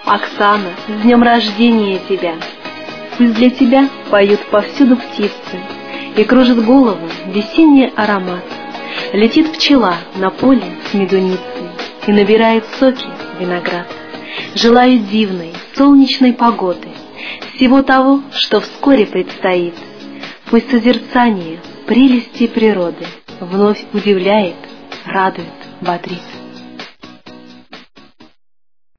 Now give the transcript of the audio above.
Оксана, с днем рождения тебя! Пусть для тебя поют повсюду птицы, и кружит голову весенний аромат. Летит пчела на поле с медуницей и набирает соки виноград. Желаю дивной, солнечной погоды, всего того, что вскоре предстоит. Пусть созерцание прелести природы вновь удивляет, радует, бодрит.